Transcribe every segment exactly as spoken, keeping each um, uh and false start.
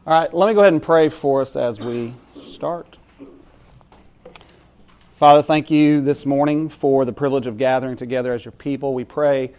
All right, let me go ahead and pray for us as we start. Father, thank you this morning for the privilege of gathering together as your people. We pray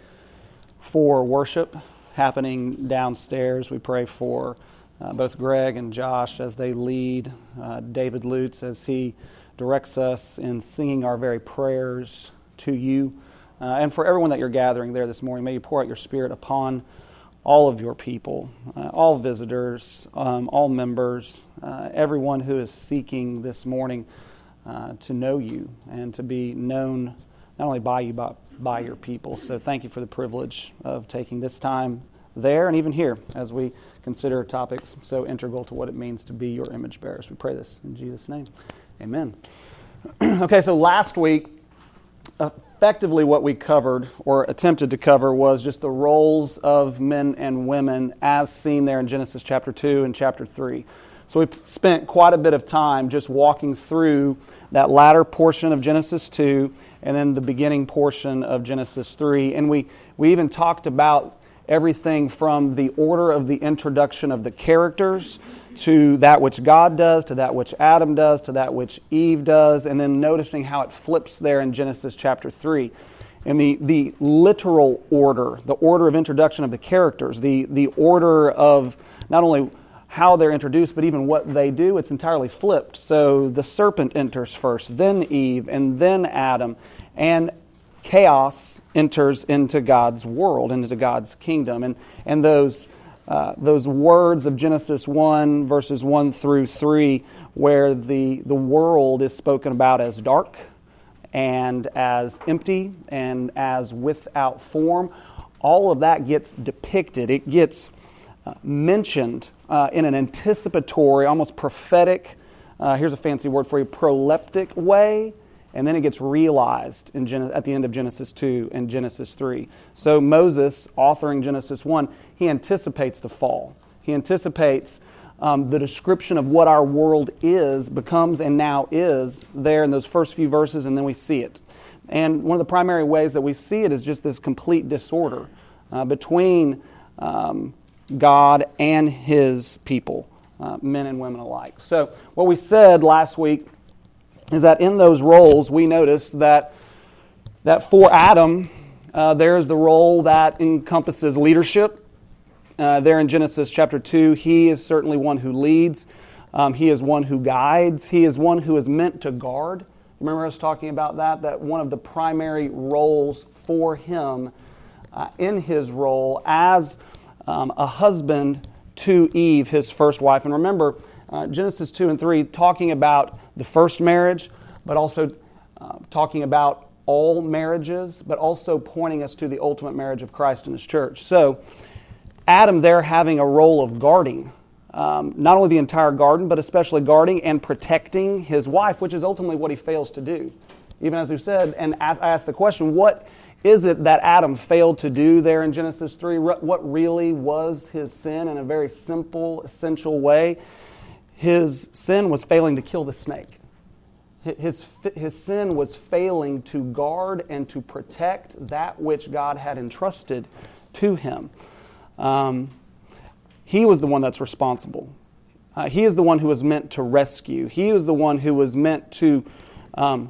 for worship happening downstairs. We pray for uh, both Greg and Josh as they lead, uh, David Lutz as he directs us in singing our very prayers to you, uh, and for everyone that you're gathering there this morning. May you pour out your Spirit upon all of your people, uh, all visitors, um, all members, uh, everyone who is seeking this morning uh, to know you and to be known not only by you but by your people. So thank you for the privilege of taking this time there and even here as we consider topics so integral to what it means to be your image bearers. We pray this in Jesus' name. Amen. Okay, so last week, effectively what we covered or attempted to cover was just the roles of men and women as seen there in Genesis chapter two and chapter three. So we spent quite a bit of time just walking through that latter portion of Genesis two and then the beginning portion of Genesis three. And we, we even talked about everything from the order of the introduction of the characters to that which God does, to that which Adam does, to that which Eve does, and then noticing how it flips there in Genesis chapter three. In the, the literal order, the order of introduction of the characters, the, the order of not only how they're introduced, but even what they do, it's entirely flipped. So the serpent enters first, then Eve, and then Adam, and chaos enters into God's world, into God's kingdom. And, and those Uh, those words of Genesis one, verses one through three, where the, the world is spoken about as dark and as empty and as without form, all of that gets depicted. It gets uh, mentioned uh, in an anticipatory, almost prophetic, uh, here's a fancy word for you, proleptic way. And then it gets realized in Gen- at the end of Genesis two and Genesis three. So Moses, authoring Genesis one, he anticipates the fall. He anticipates um, the description of what our world is, becomes, and now is there in those first few verses, and then we see it. And one of the primary ways that we see it is just this complete disorder uh, between um, God and His people, uh, men and women alike. So what we said last week is that in those roles, we notice that that for Adam, uh, there is the role that encompasses leadership. Uh, there in Genesis chapter two, he is certainly one who leads. Um, he is one who guides. He is one who is meant to guard. Remember us talking about that? That one of the primary roles for him uh, in his role as um, a husband to Eve, his first wife. And remember, Uh, Genesis two and three, talking about the first marriage, but also uh, talking about all marriages, but also pointing us to the ultimate marriage of Christ and His church. So, Adam there having a role of guarding, um, not only the entire garden, but especially guarding and protecting his wife, which is ultimately what he fails to do. Even as we said, and I asked the question, what is it that Adam failed to do there in Genesis three? What really was his sin in a very simple, essential way? His sin was failing to kill the snake. His, his sin was failing to guard and to protect that which God had entrusted to him. Um, he was the one that's responsible. Uh, he is the one who was meant to rescue. He was the one who was meant to um,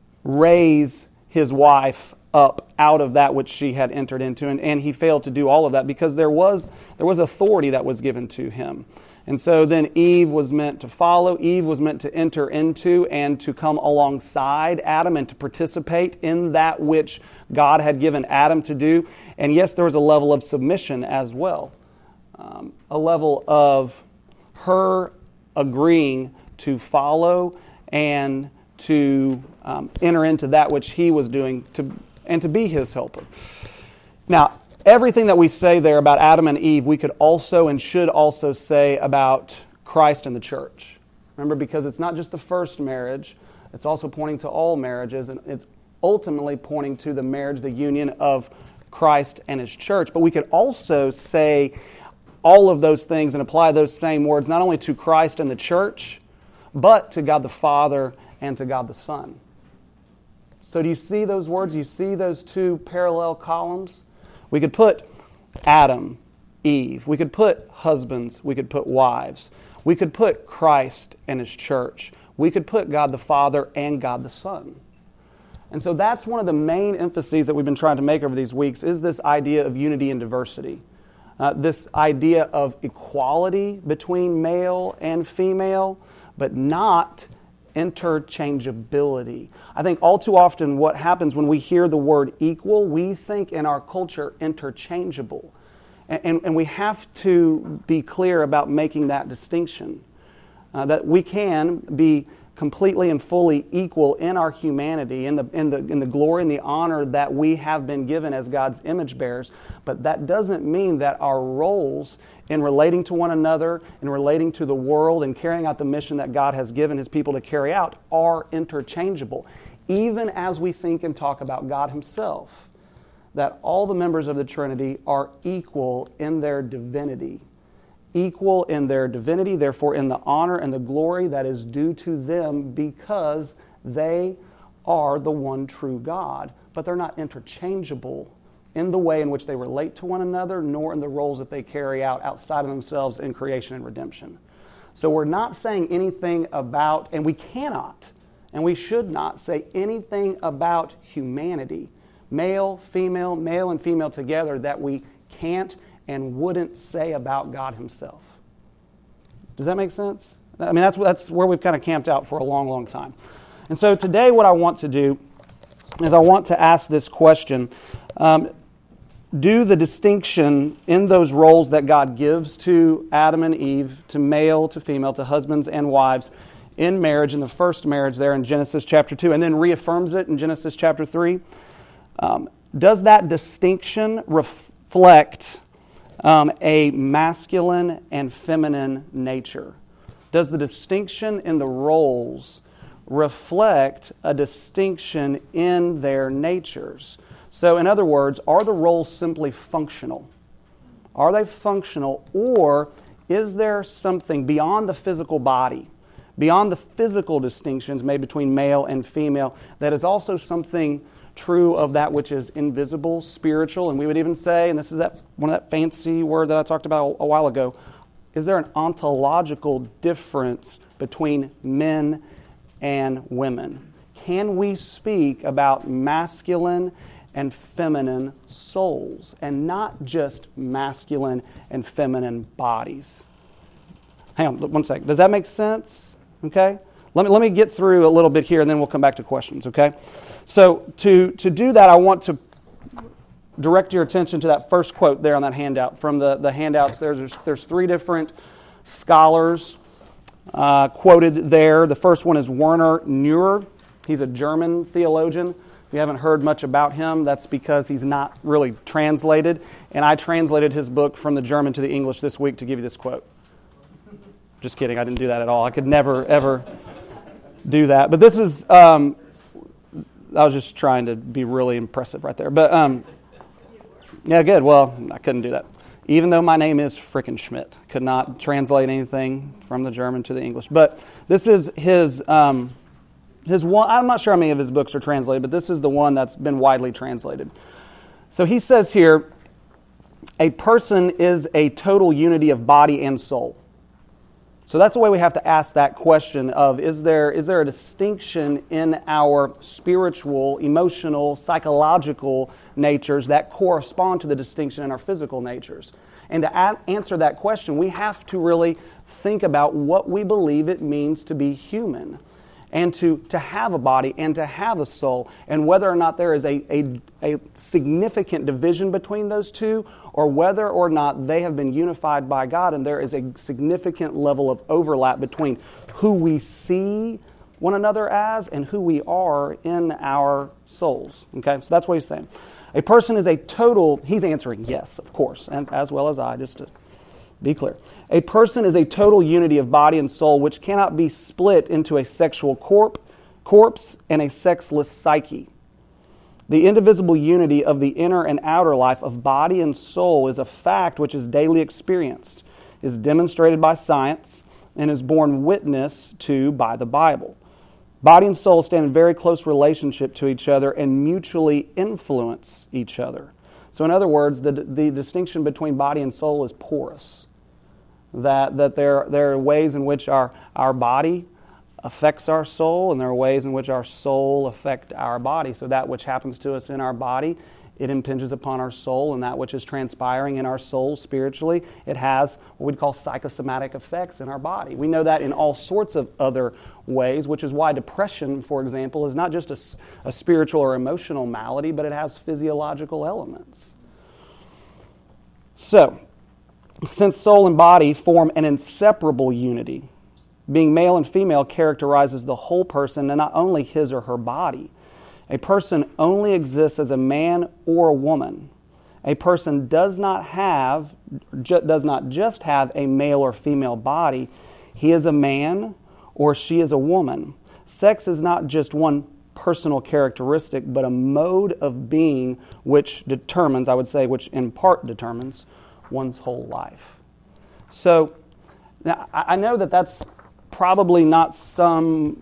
raise his wife up out of that which she had entered into. And, and he failed to do all of that because there was, there was authority that was given to him. And so then Eve was meant to follow. Eve was meant to enter into and to come alongside Adam and to participate in that which God had given Adam to do. And yes, there was a level of submission as well. Um, a level of her agreeing to follow and to um, enter into that which he was doing to and to be his helper. Now, everything that we say there about Adam and Eve, we could also and should also say about Christ and the church. Remember, because it's not just the first marriage, it's also pointing to all marriages, and it's ultimately pointing to the marriage, the union of Christ and His church. But we could also say all of those things and apply those same words not only to Christ and the church, but to God the Father and to God the Son. So do you see those words? Do you see those two parallel columns? We could put Adam Eve. We could put husbands. We could put wives. We could put Christ and His church. We could put God the Father and God the Son. And so that's one of the main emphases that we've been trying to make over these weeks is this idea of unity and diversity. Uh, this idea of equality between male and female, but not interchangeability. I think all too often what happens when we hear the word equal, we think in our culture interchangeable. And, and, and we have to be clear about making that distinction. Uh, that we can be completely and fully equal in our humanity, in the, in the, in the glory and the honor that we have been given as God's image bearers. But that doesn't mean that our roles in relating to one another, in relating to the world, and carrying out the mission that God has given His people to carry out are interchangeable. Even as we think and talk about God Himself, that all the members of the Trinity are equal in their divinity. Equal in their divinity, therefore in the honor and the glory that is due to them because they are the one true God. But they're not interchangeable in the way in which they relate to one another, nor in the roles that they carry out outside of themselves in creation and redemption. So we're not saying anything about, and we cannot, and we should not say anything about humanity, male, female, male and female together, that we can't and wouldn't say about God Himself. Does that make sense? I mean, that's, that's where we've kind of camped out for a long, long time. And so today what I want to do is I want to ask this question. Um, do the distinction in those roles that God gives to Adam and Eve, to male, to female, to husbands and wives in marriage, in the first marriage there in Genesis chapter two, and then reaffirms it in Genesis chapter three, um, does that distinction reflect Um, a masculine and feminine nature? Does the distinction in the roles reflect a distinction in their natures? So, in other words, are the roles simply functional? Are they functional, or is there something beyond the physical body, beyond the physical distinctions made between male and female, that is also something true of that which is invisible, spiritual, and we would even say, and this is that one of that fancy word that I talked about a while ago, is there an ontological difference between men and women? Can we speak about masculine and feminine souls, and not just masculine and feminine bodies? Hang on one second. Does that make sense? Okay? Let me, let me get through a little bit here, and then we'll come back to questions, okay? So to, to do that, I want to direct your attention to that first quote there on that handout. From the, the handouts, there's, there's three different scholars uh, quoted there. The first one is Werner Neuer. He's a German theologian. If you haven't heard much about him, that's because he's not really translated. And I translated his book from the German to the English this week to give you this quote. Just kidding, I didn't do that at all. I could never, ever do that. But this is... Um, I was just trying to be really impressive right there. But, um, yeah, good. Well, I couldn't do that. Even though my name is frickin' Schmidt. Could not translate anything from the German to the English. But this is his, um, his one, I'm not sure how many of his books are translated, but this is the one that's been widely translated. So he says here, a person is a total unity of body and soul. So that's the way we have to ask that question of, is there is there a distinction in our spiritual, emotional, psychological natures that correspond to the distinction in our physical natures? And to a- answer that question, we have to really think about what we believe it means to be human, and to, to have a body and to have a soul, and whether or not there is a, a, a significant division between those two, or whether or not they have been unified by God and there is a significant level of overlap between who we see one another as and who we are in our souls. Okay, so that's what he's saying. A person is a total, he's answering yes, of course, and as well as I, just to be clear. A person is a total unity of body and soul which cannot be split into a sexual corp, corpse and a sexless psyche. The indivisible unity of the inner and outer life of body and soul is a fact which is daily experienced, is demonstrated by science, and is borne witness to by the Bible. Body and soul stand in very close relationship to each other and mutually influence each other. So in other words, the the distinction between body and soul is porous. That that there there are ways in which our our body affects our soul, and there are ways in which our soul affect our body. So that which happens to us in our body, it impinges upon our soul, and that which is transpiring in our soul spiritually, it has what we'd call psychosomatic effects in our body. We know that in all sorts of other ways, which is why depression, for example, is not just a, a spiritual or emotional malady, but it has physiological elements. So, since soul and body form an inseparable unity, being male and female characterizes the whole person and not only his or her body. A person only exists as a man or a woman. A person does not have, ju- does not just have a male or female body. He is a man or she is a woman. Sex is not just one personal characteristic, but a mode of being which determines, I would say, which in part determines one's whole life. So, now I know that that's probably not some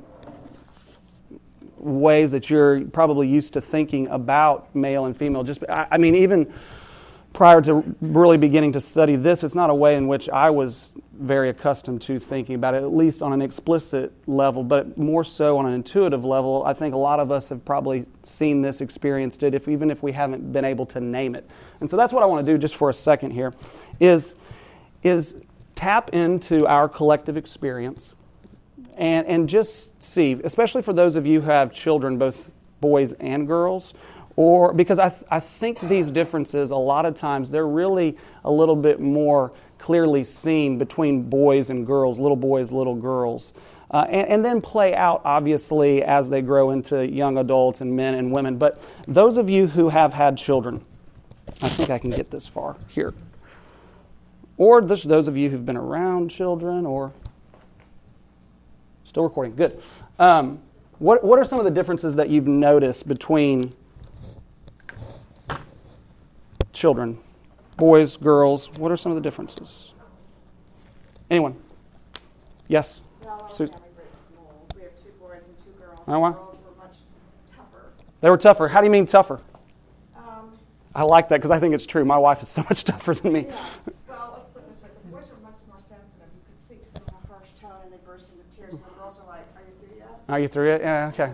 ways that you're probably used to thinking about male and female. Just, I, I mean, even prior to really beginning to study this, it's not a way in which I was very accustomed to thinking about it, at least on an explicit level, but more so on an intuitive level. I think a lot of us have probably seen this, experienced it, if even if we haven't been able to name it. And so that's what I want to do just for a second here, is, is tap into our collective experience and, and just see, especially for those of you who have children, both boys and girls, or because I, th- I think these differences, a lot of times, they're really a little bit more clearly seen between boys and girls, little boys, little girls, uh, and, and then play out, obviously, as they grow into young adults and men and women. But those of you who have had children, I think I can get this far here. Or this, those of you who've been around children, or still recording, good. Um, what what are some of the differences that you've noticed between children, boys, girls? What are some of the differences? Anyone? Yes? Well, our Su- family breaks the mold. We have two boys and two girls. Oh, The wow. girls were much tougher. They were tougher. How do you mean tougher? Um, I like that because I think it's true. My wife is so much tougher than me. yeah. Well, let's put it this way. The boys were much more sensitive. You could speak to them in a harsh tone and they burst into tears. And the girls are like, are you through yet? Are you through it? Yeah, okay.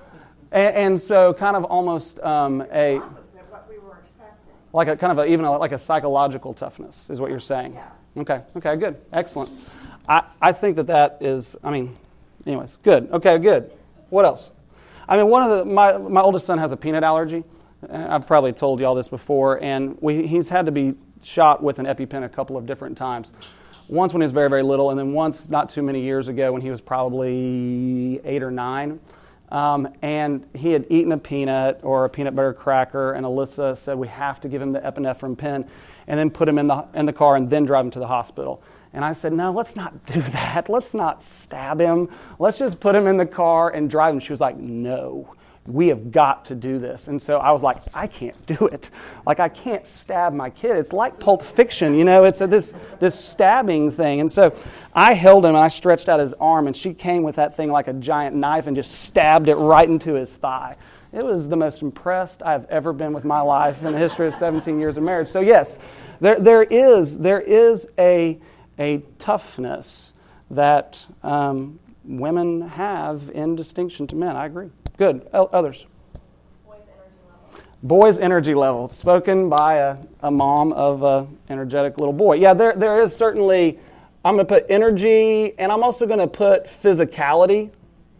And, and so kind of almost um, a, Opposite what we were expecting. like a kind of a, even a, like a psychological toughness is what you're saying. Yes. Okay, okay, good. Excellent. I, I think that that is, I mean, anyways, good. Okay, good. What else? I mean, one of the, my, my oldest son has a peanut allergy. I've probably told you all this before, and we, he's had to be shot with an EpiPen a couple of different times. Once when he was very, very little, and then once not too many years ago when he was probably eight or nine. Um, and he had eaten a peanut or a peanut butter cracker, and Alyssa said, we have to give him the epinephrine pen and then put him in the in the car and then drive him to the hospital. And I said, no, let's not do that. Let's not stab him. Let's just put him in the car and drive him. She was like, no, we have got to do this. And so I was like, I can't do it. Like, I can't stab my kid. It's like Pulp Fiction, you know, it's a, this this stabbing thing. And so I held him and I stretched out his arm, and she came with that thing like a giant knife and just stabbed it right into his thigh. It was the most impressed I've ever been with my life in the history of seventeen years of marriage. So yes, there there is there is a a toughness that um, women have in distinction to men. I agree. Good. O- others? Boys' energy level. Boys' energy level, spoken by a, a mom of an energetic little boy. Yeah, there there is certainly, I'm going to put energy, and I'm also going to put physicality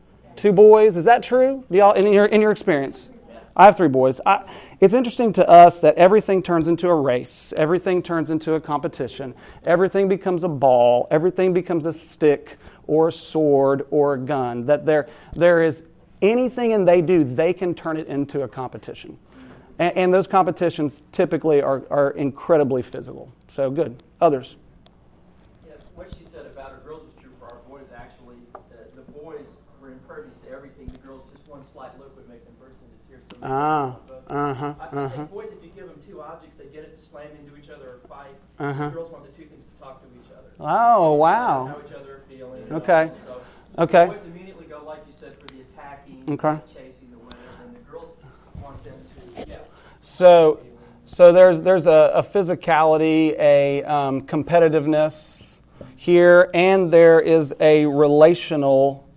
to boys. Is that true? Do y'all, in your in your experience? I have three boys. I, it's interesting to us that everything turns into a race. Everything turns into a competition. Everything becomes a ball. Everything becomes a stick or a sword or a gun. That there there is anything and they do, they can turn it into a competition. And, and those competitions typically are, are incredibly physical. So good. Others? Yeah, what she said about her girls was true for our boys, actually. Uh, the boys were impervious to everything. The girls, just one slight look would make them burst into tears. So Ah, I, uh-huh, I uh-huh. think boys, if you give them two objects, they get it to slam into each other or fight. Uh-huh. Girls want the two things to talk to each other. Oh, wow. How each other are feeling. Okay. So Okay. the boys immediately go, like you said, for the attacking, Okay. the chasing, the whatever, and the girls want them to, yeah. So, So there's there's a, a physicality, a um, competitiveness here, and there is a relational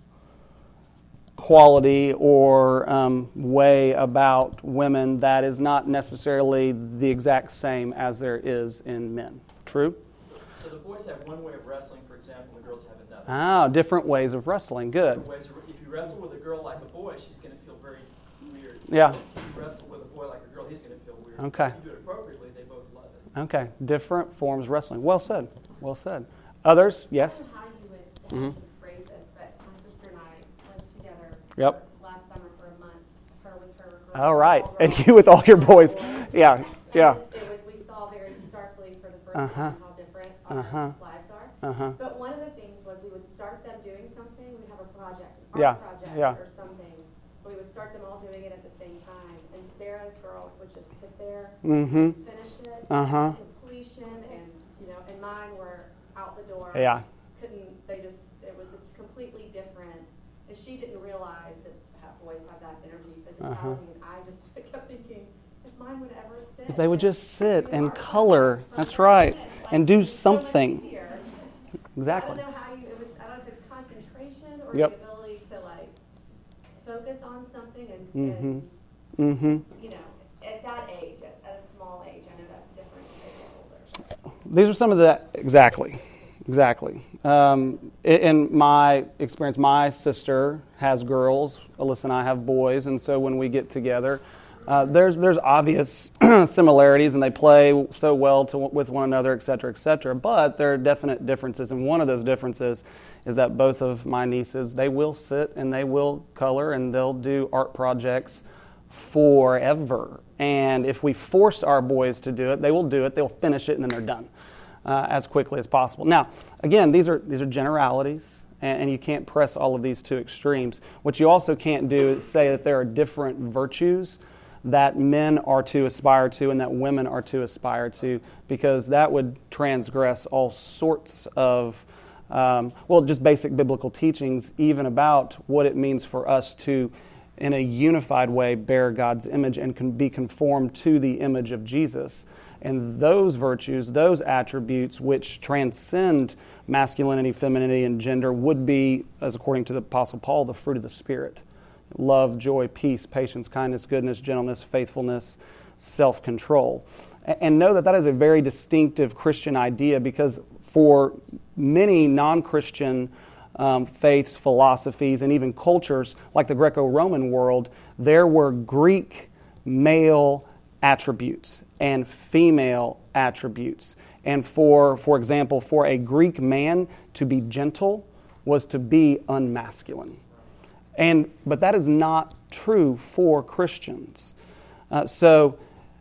quality or um, way about women that is not necessarily the exact same as there is in men. True? So the boys have one way of wrestling, for example, and the girls have another. Ah, different ways of wrestling. Good. Different ways of, if you wrestle with a girl like a boy, she's going to feel very weird. Yeah. If you wrestle with a boy like a girl, he's going to feel weird. Okay. If you do it appropriately, they both love it. Okay. Different forms of wrestling. Well said. Well said. Others? Yes? I don't know how you would uh, Mhm. phrase this, but my sister and I lived together Yep. last summer for a month. Her with her girls. All right. all And girls. you with all your boys. Yeah. And Yeah. It was, we saw very starkly for the first Uh-huh. time how different our Uh-huh. lives are. Uh-huh. But one of the things was we would start them doing something. We'd have a project, an art Yeah, project yeah. or something. We would start them all doing it at the same time. And Sarah's girls would just sit there, Mm-hmm. finish it, Uh-huh. to completion, and you know, and mine were out the door. Yeah. Couldn't they just? It was a completely different. And she didn't realize that ha- boys have that energy, physicality, Uh-huh. and I just kept thinking, if mine would ever sit. If they would just sit do and art color, project for that's thirty right, minutes, like, and do it's so much something. easier. Exactly. I don't know how you. It was. I don't know if it's concentration or Yep. the ability to like focus on something and, Mm-hmm. and Mm-hmm. you know, at that age, at, at a small age, I know that's different as they get older. These are some of the exactly, exactly. Um, in, in my experience, my sister has girls. Alyssa and I have boys, and so when we get together, uh, there's there's obvious similarities, and they play so well to, with one another, et cetera, et cetera. But there are definite differences, and one of those differences is that both of my nieces, they will sit and they will color and they'll do art projects forever. And if we force our boys to do it, they will do it. They'll finish it, and then they're done uh, as quickly as possible. Now, again, these are these are generalities, and, and you can't press all of these to extremes. What you also can't do is say that there are different virtues that men are to aspire to and that women are to aspire to, because that would transgress all sorts of, um, well, just basic biblical teachings, even about what it means for us to, in a unified way, bear God's image and can be conformed to the image of Jesus. And those virtues, those attributes which transcend masculinity, femininity, and gender would be, as according to the Apostle Paul, the fruit of the Spirit. Love, joy, peace, patience, kindness, goodness, gentleness, faithfulness, self-control. And know that that is a very distinctive Christian idea, because for many non-Christian um, faiths, philosophies, and even cultures like the Greco-Roman world, there were Greek male attributes and female attributes. And for, for example, for a Greek man to be gentle was to be unmasculine. And but that is not true for Christians. Uh, so,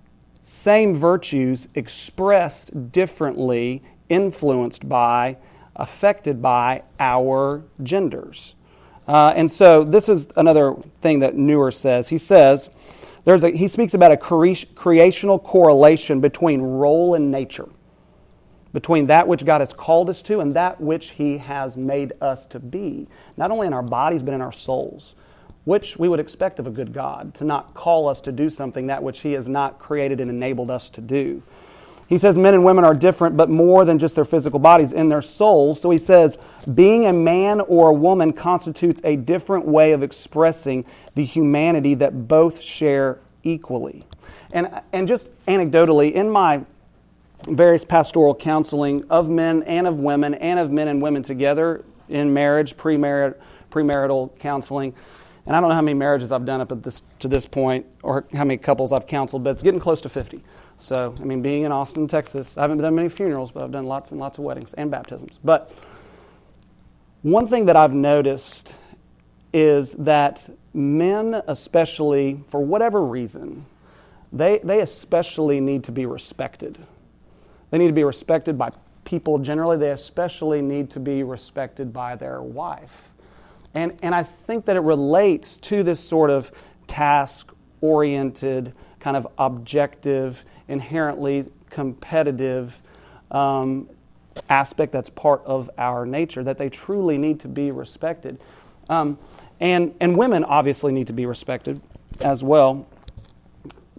same virtues expressed differently, influenced by, affected by our genders. Uh, and so, this is another thing that Newer says. He says there's a he speaks about a cre- creational correlation between role and nature, between that which God has called us to and that which He has made us to be, not only in our bodies but in our souls, which we would expect of a good God, to not call us to do something that which He has not created and enabled us to do. He says men and women are different, but more than just their physical bodies, in their souls. So he says being a man or a woman constitutes a different way of expressing the humanity that both share equally. And, and just anecdotally, in my various pastoral counseling of men and of women and of men and women together in marriage, premarital, premarital counseling. And I don't know how many marriages I've done up at this to this point or how many couples I've counseled, but it's getting close to fifty. So, I mean, being in Austin, Texas, I haven't done many funerals, but I've done lots and lots of weddings and baptisms. But one thing that I've noticed is that men, especially, for whatever reason, they they especially need to be respected. They need to be respected by people generally. They especially need to be respected by their wife. And and I think that it relates to this sort of task-oriented, kind of objective, inherently competitive um, aspect that's part of our nature, that they truly need to be respected. Um, and, and women obviously need to be respected as well.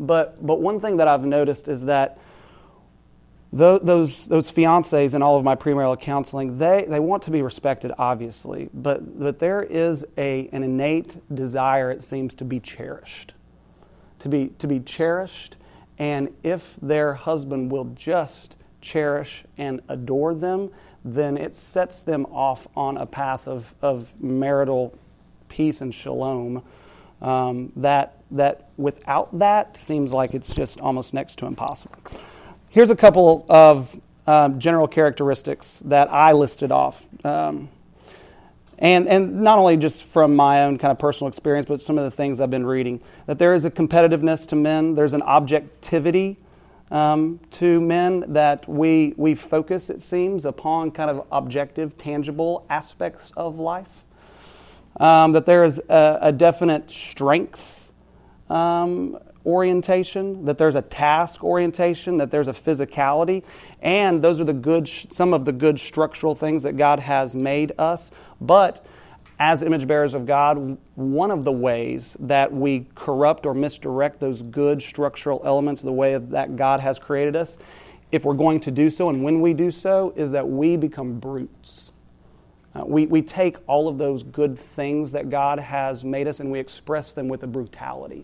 but but one thing that I've noticed is that th- those those fiancés in all of my premarital counseling, they, they want to be respected, obviously, but but there is a an innate desire, it seems, to be cherished, to be to be cherished, and if their husband will just cherish and adore them, then it sets them off on a path of of marital peace and shalom. Um, that that without that seems like it's just almost next to impossible. Here's a couple of um, general characteristics that I listed off, um, and and not only just from my own kind of personal experience, but some of the things I've been reading. That there is a competitiveness to men. There's an objectivity um, to men that we we focus, it seems, upon kind of objective, tangible aspects of life. Um, that there is a, a definite strength um, orientation, that there's a task orientation, that there's a physicality, and those are the good, some of the good structural things that God has made us. But as image bearers of God, one of the ways that we corrupt or misdirect those good structural elements, the way that God has created us, if we're going to do so, and when we do so, is that we become brutes. Uh, we, we take all of those good things that God has made us and we express them with a brutality.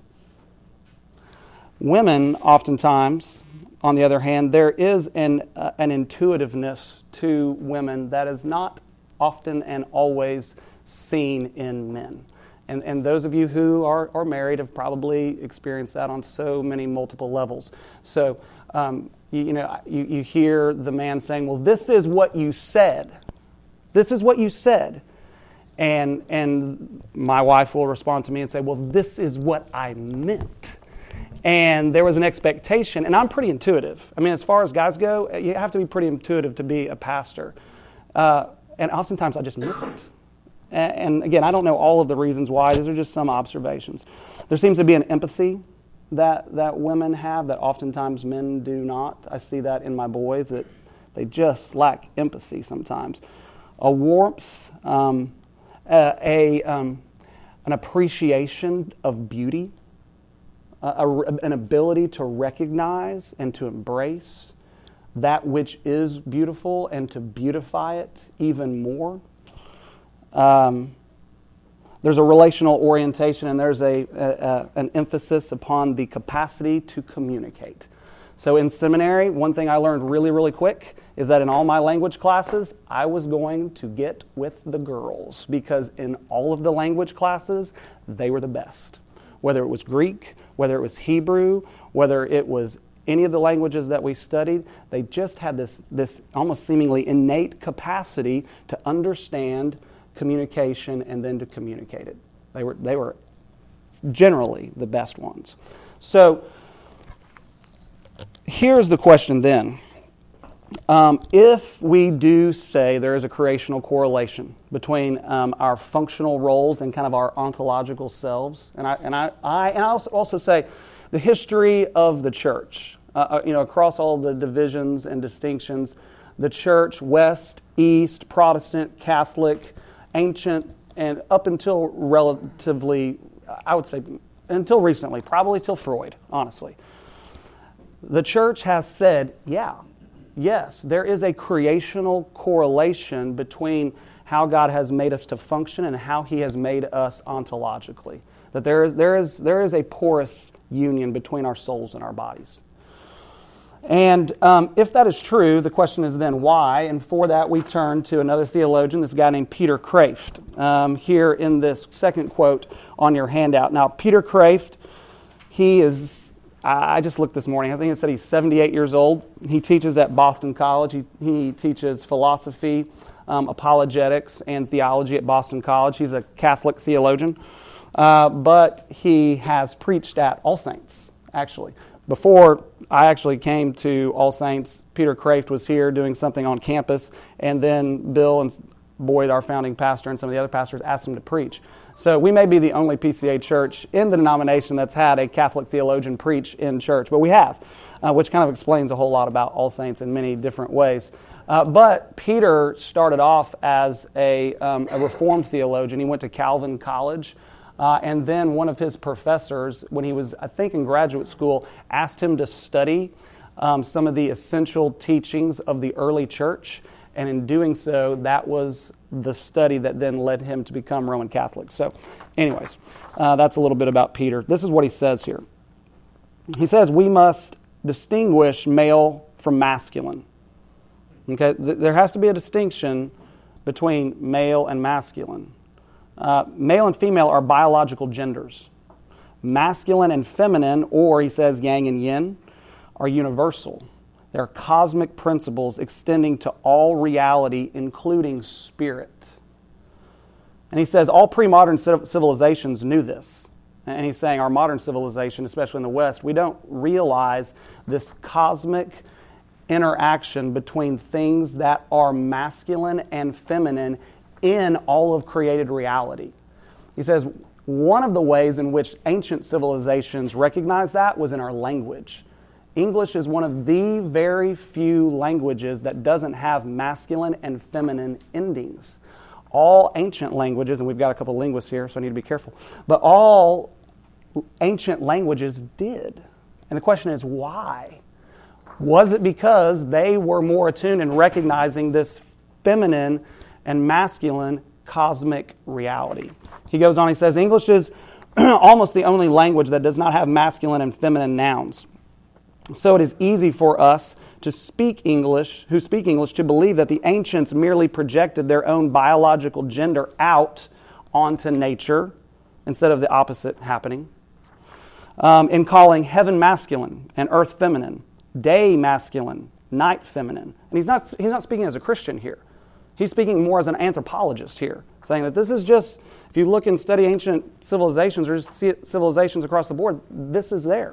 Women, oftentimes, on the other hand, there is an, uh, an intuitiveness to women that is not often and always seen in men. And, and those of you who are, are married have probably experienced that on so many multiple levels. So, um, you, you know, you, you hear the man saying, well, this is what you said. This is what you said. And and my wife will respond to me and say, well, this is what I meant. And there was an expectation, and I'm pretty intuitive. I mean, as far as guys go, you have to be pretty intuitive to be a pastor. Uh, and oftentimes I just miss it. And, and again, I don't know all of the reasons why. These are just some observations. There seems to be an empathy that, that women have that oftentimes men do not. I see that in my boys, that they just lack empathy sometimes. A warmth, um, a, a um, an appreciation of beauty, a, a, an ability to recognize and to embrace that which is beautiful and to beautify it even more. Um, there's a relational orientation, and there's a, a, a an emphasis upon the capacity to communicate. So in seminary, one thing I learned really, really quick is that in all my language classes, I was going to get with the girls, because in all of the language classes, they were the best. Whether it was Greek, whether it was Hebrew, whether it was any of the languages that we studied, they just had this, this almost seemingly innate capacity to understand communication and then to communicate it. They were, they were generally the best ones. So here's the question then. Um, if we do say there is a creational correlation between um, our functional roles and kind of our ontological selves, and I and I, I and I also, also say the history of the church, uh, you know, across all the divisions and distinctions, the church, West, East, Protestant, Catholic, ancient, and up until relatively, I would say, until recently, probably till Freud, honestly. The church has said, yeah, yes, there is a creational correlation between how God has made us to function and how He has made us ontologically. That there is there is there is a porous union between our souls and our bodies. And um, if that is true, the question is then why? And for that, we turn to another theologian, this guy named Peter Kreeft, um, here in this second quote on your handout. Now, Peter Kreeft, he is, I just looked this morning, I think it said he's seventy-eight years old. He teaches at Boston College. He, he teaches philosophy, um, apologetics, and theology at Boston College. He's a Catholic theologian. Uh, but he has preached at All Saints, actually. Before I actually came to All Saints, Peter Kreeft was here doing something on campus, and then Bill and Boyd, our founding pastor, and some of the other pastors asked him to preach. So we may be the only P C A church in the denomination that's had a Catholic theologian preach in church, but we have, uh, which kind of explains a whole lot about All Saints in many different ways. Uh, but Peter started off as a, um, a Reformed theologian. He went to Calvin College. Uh, and then one of his professors, when he was, I think, in graduate school, asked him to study um, some of the essential teachings of the early church. And in doing so, that was the study that then led him to become Roman Catholic. So anyways, uh, that's a little bit about Peter. This is what he says here. He says we must distinguish male from masculine. Okay, Th- there has to be a distinction between male and masculine. Uh, male and female are biological genders. Masculine and feminine, or he says yang and yin, are universal. They're cosmic principles extending to all reality, including spirit. And he says all pre-modern civilizations knew this. And he's saying our modern civilization, especially in the West, we don't realize this cosmic interaction between things that are masculine and feminine in all of created reality. He says one of the ways in which ancient civilizations recognized that was in our language. English is one of the very few languages that doesn't have masculine and feminine endings. All ancient languages, and we've got a couple of linguists here, so I need to be careful, but all ancient languages did. And the question is, why? Was it because they were more attuned in recognizing this feminine and masculine cosmic reality? He goes on, he says, English is almost the only language that does not have masculine and feminine nouns. So it is easy for us to speak English, who speak English, to believe that the ancients merely projected their own biological gender out onto nature instead of the opposite happening. Um, in calling heaven masculine and earth feminine, day masculine, night feminine. And he's not he's not speaking as a Christian here. He's speaking more as an anthropologist here, saying that this is just, if you look and study ancient civilizations or just see civilizations across the board, this is there.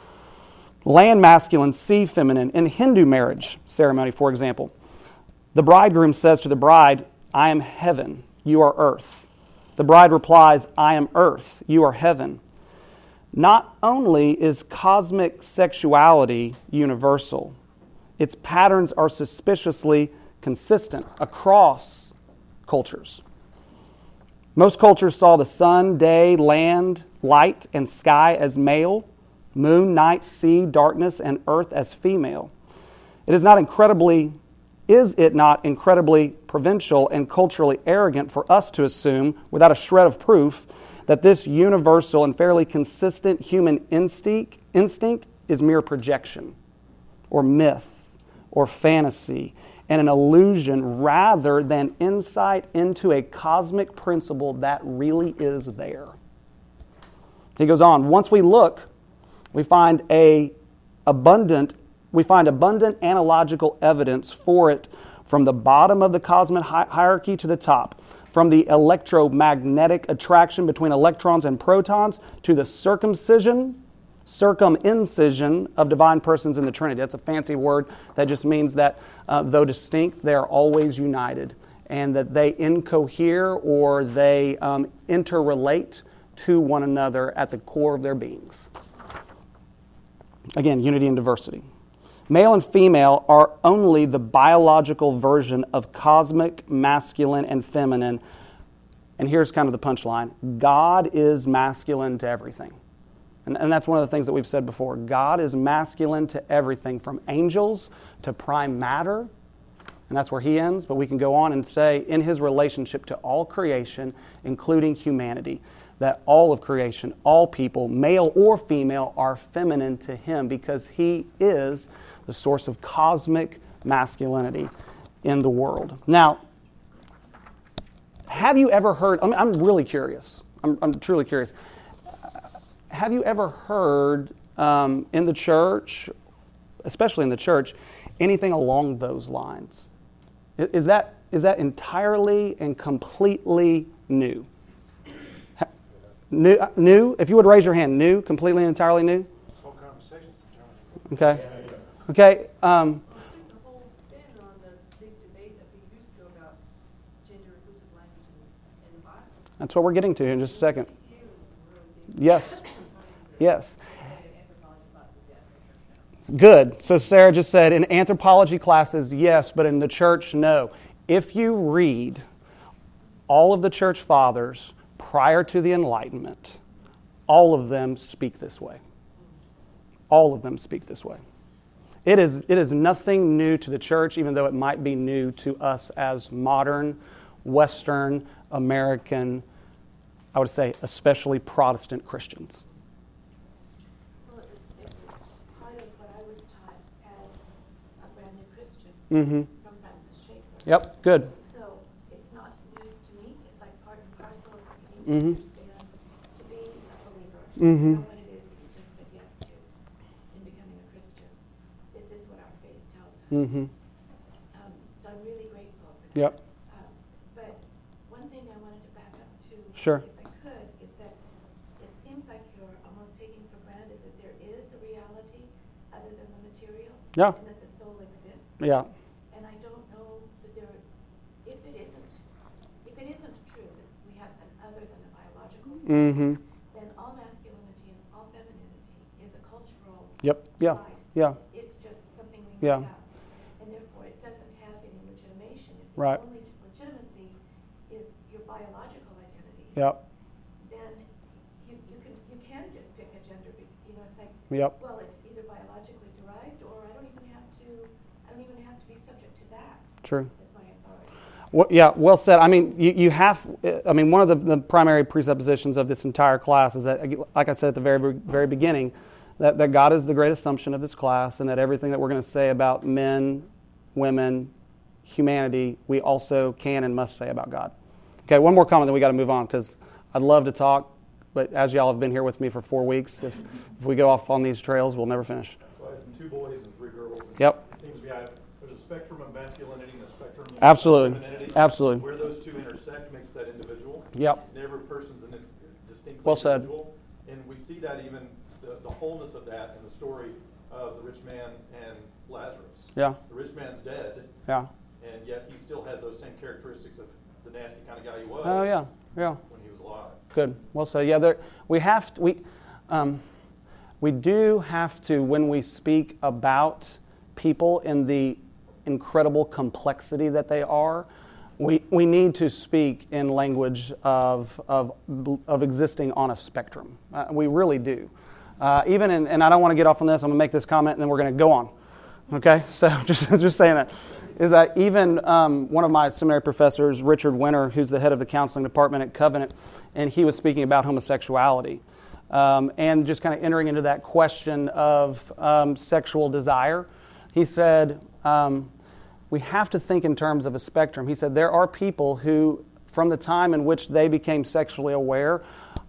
Land masculine, sea feminine. In Hindu marriage ceremony, for example, the bridegroom says to the bride, I am heaven, you are earth. The bride replies, I am earth, you are heaven. Not only is cosmic sexuality universal, its patterns are suspiciously consistent across cultures. Most cultures saw the sun, day, land, light, and sky as male, moon, night, sea, darkness, and earth as female. It is not incredibly, is it not incredibly provincial and culturally arrogant for us to assume, without a shred of proof, that this universal and fairly consistent human instinct, instinct is mere projection, or myth, or fantasy, and an illusion rather than insight into a cosmic principle that really is there. He goes on, once we look, we find a abundant, we find abundant analogical evidence for it from the bottom of the cosmic hierarchy to the top, from the electromagnetic attraction between electrons and protons to the circumcision, circumincision of divine persons in the Trinity. That's a fancy word that just means that uh, though distinct, they are always united, and that they incohere or they um, interrelate to one another at the core of their beings. Again, unity and diversity. Male and female are only the biological version of cosmic masculine and feminine. And here's kind of the punchline. God is masculine to everything. And, and that's one of the things that we've said before. God is masculine to everything, from angels to prime matter. And that's where he ends. But we can go on and say, in his relationship to all creation, including humanity, that all of creation, all people, male or female, are feminine to him because he is the source of cosmic masculinity in the world. Now, have you ever heard, I mean, I'm really curious, I'm, I'm truly curious, have you ever heard um, in the church, especially in the church, anything along those lines? Is that is that entirely and completely new? New, new? If you would raise your hand, new, completely and entirely new? This whole conversation's Okay. Okay. Um, There's a whole spin on the big debate that we used to about gender-inclusive language in, in the Bible. that's what we're getting to in just a second. T C U is really big. Yes. Yes. Anthropology classes, yes, in church now. Good. So Sarah just said in anthropology classes, yes, but in the church, no. If you read all of the church fathers prior to the Enlightenment, all of them speak this way. All of them speak this way. It is, it is nothing new to the church, even though it might be new to us as modern, Western, American, I would say especially Protestant Christians. Well, it was, it was part of what I was taught as a brand new Christian Mm-hmm. from Francis Schaeffer. Yep, good. So it's not news to me. It's like part and parcel of what you need Mhm. to understand to be a believer. Mhm. Know what it is that you just said yes to in becoming a Christian. This is what our faith tells us. Mm-hmm. Um, so I'm really grateful for that. Yep. Um, but one thing I wanted to back up to, Sure. if I could, is that it seems like you're almost taking for granted that there is a reality other than the material. Yeah. And that the soul exists. Yeah. And I don't know that there, if it isn't, if it isn't true that we have an other than a biological self, Mm-hmm. then all masculinity and all femininity is a cultural Yep. Yeah. device. Yeah. It's just something we Yeah. make up. And therefore it doesn't have any legitimation. If the Right. only legitimacy is your biological identity, Yep. then you, you can you can just pick a gender. be- You know, it's like, Yep. well, it's either biologically derived, or I don't even have to. I don't even have to be subject to that. True. As my authority. Well, yeah, well said. I mean, you, you have, I mean, one of the, the primary presuppositions of this entire class is that, like I said at the very, very beginning, that, that God is the great assumption of this class, and that everything that we're going to say about men, women, humanity, we also can and must say about God. Okay, one more comment, then we got to move on, because I'd love to talk, but as y'all have been here with me for four weeks, if, if we go off on these trails, we'll never finish. So I have two boys and three girls. And Yep. It seems to be I, there's a spectrum of masculinity and a spectrum of Absolutely. femininity. Absolutely. Where those two intersect makes that individual. Yep. And every person's an distinctly Well said. individual. And we see that even the, the wholeness of that in the story of the rich man and Lazarus. Yeah. The rich man's dead, Yeah. and yet he still has those same characteristics of the nasty kind of guy he was. Oh, yeah. Yeah. When he was alive. Good. Well, so yeah, there we have to, we um, we do have to, when we speak about people in the incredible complexity that they are, we we need to speak in language of of of existing on a spectrum. Uh, we really do. Uh, even in, and I don't want to get off on this. I'm going to make this comment, and then we're going to go on. Okay, so just just saying that. Is that even um, one of my seminary professors, Richard Winter, who's the head of the counseling department at Covenant, and he was speaking about homosexuality um, and just kind of entering into that question of um, sexual desire. He said, um, we have to think in terms of a spectrum. He said, there are people who, from the time in which they became sexually aware,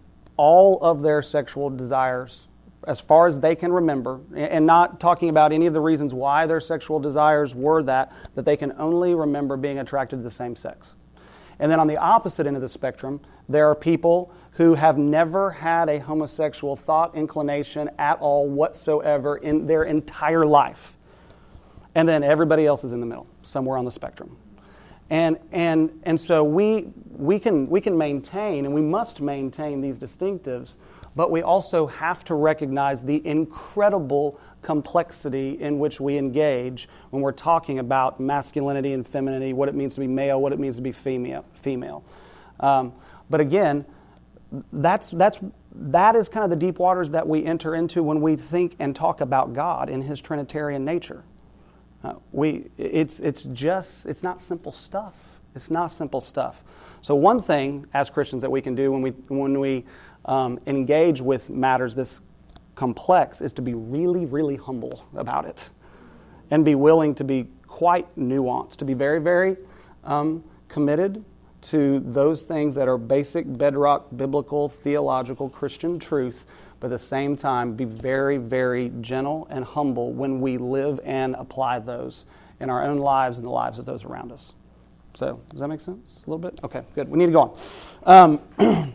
all of their sexual desires, as far as they can remember, and not talking about any of the reasons why their sexual desires were that, that they can only remember being attracted to the same sex. And then on the opposite end of the spectrum, there are people who have never had a homosexual thought, inclination at all whatsoever in their entire life. And then everybody else is in the middle, somewhere on the spectrum. And and and so we we can we can maintain, and we must maintain these distinctives, but we also have to recognize the incredible complexity in which we engage when we're talking about masculinity and femininity, what it means to be male, what it means to be female. Female. Um, but again, that's that's that is kind of the deep waters that we enter into when we think and talk about God in His Trinitarian nature. Uh, we it's it's just it's not simple stuff. It's not simple stuff. So one thing as Christians that we can do when we when we um, engage with matters this complex is to be really, really humble about it, and be willing to be quite nuanced, to be very, very um, committed to those things that are basic, bedrock, biblical, theological, Christian truth, but at the same time be very, very gentle and humble when we live and apply those in our own lives and the lives of those around us. So, does that make sense a little bit? Okay, good. We need to go on. Um,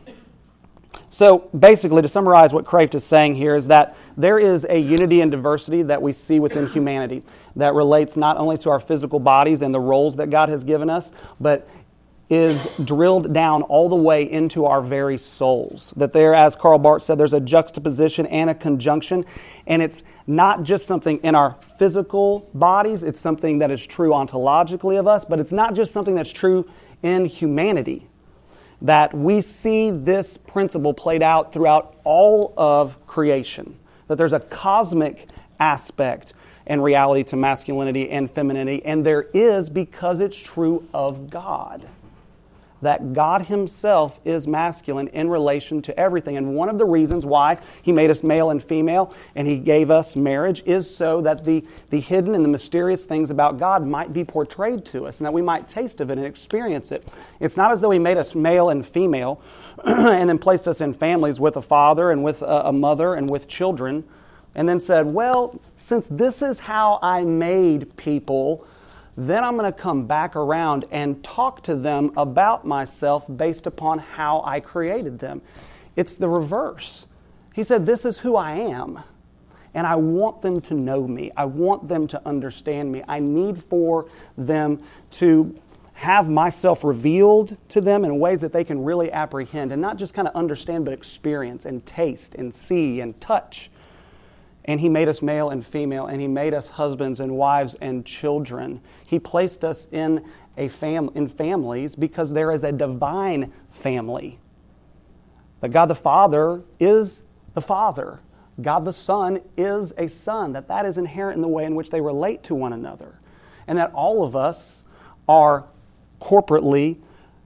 So basically, to summarize what Kraft is saying here is that there is a unity and diversity that we see within humanity that relates not only to our physical bodies and the roles that God has given us, but is drilled down all the way into our very souls. That there, as Karl Barth said, there's a juxtaposition and a conjunction, and it's not just something in our physical bodies, it's something that is true ontologically of us, but it's not just something that's true in humanity. that we see this principle played out throughout all of creation, that there's a cosmic aspect and reality to masculinity and femininity, and there is because it's true of God, that God Himself is masculine in relation to everything. And one of the reasons why He made us male and female and He gave us marriage is so that the, the hidden and the mysterious things about God might be portrayed to us and that we might taste of it and experience it. It's not as though He made us male and female and then placed us in families with a father and with a, a mother and with children and then said, well, since this is how I made people, then I'm going to come back around and talk to them about myself based upon how I created them. It's the reverse. He said, this is who I am, and I want them to know me. I want them to understand me. I need for them to have myself revealed to them in ways that they can really apprehend, and not just kind of understand, but experience and taste and see and touch. And He made us male and female, and He made us husbands and wives and children. He placed us in a fam- in families because there is a divine family. That God the Father is the Father. God the Son is a Son. That that is inherent in the way in which they relate to one another. And that all of us are corporately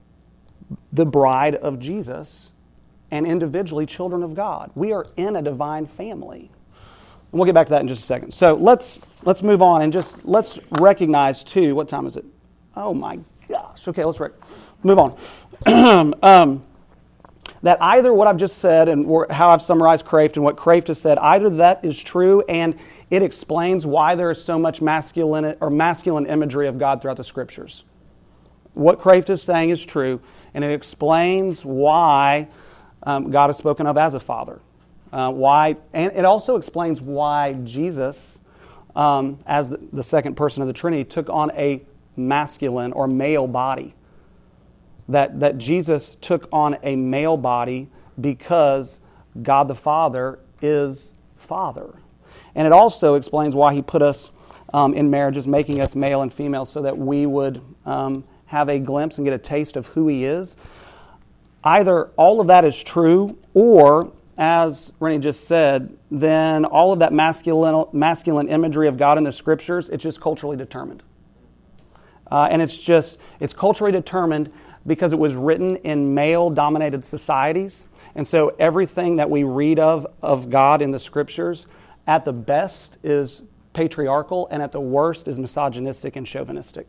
the bride of Jesus and individually children of God. We are in a divine family. And we'll get back to that in just a second. So let's let's move on and just let's recognize too. What time is it? Oh my gosh. Okay, let's rec- move on. um, that either what I've just said and how I've summarized Kraft and what Kraft has said, either that is true and it explains why there is so much masculine or masculine imagery of God throughout the Scriptures. What Kraft is saying is true, and it explains why um, God is spoken of as a father. Uh, why, and it also explains why Jesus, um, as the, the second person of the Trinity, took on a masculine or male body. That that Jesus took on a male body because God the Father is Father. And it also explains why He put us um, in marriages, making us male and female, so that we would um, have a glimpse and get a taste of who He is. Either all of that is true, or as Rennie just said, then all of that masculine masculine imagery of God in the Scriptures, it's just culturally determined. Uh, and it's just, it's culturally determined because it was written in male-dominated societies. And so everything that we read of of God in the Scriptures, at the best is patriarchal, and at the worst is misogynistic and chauvinistic.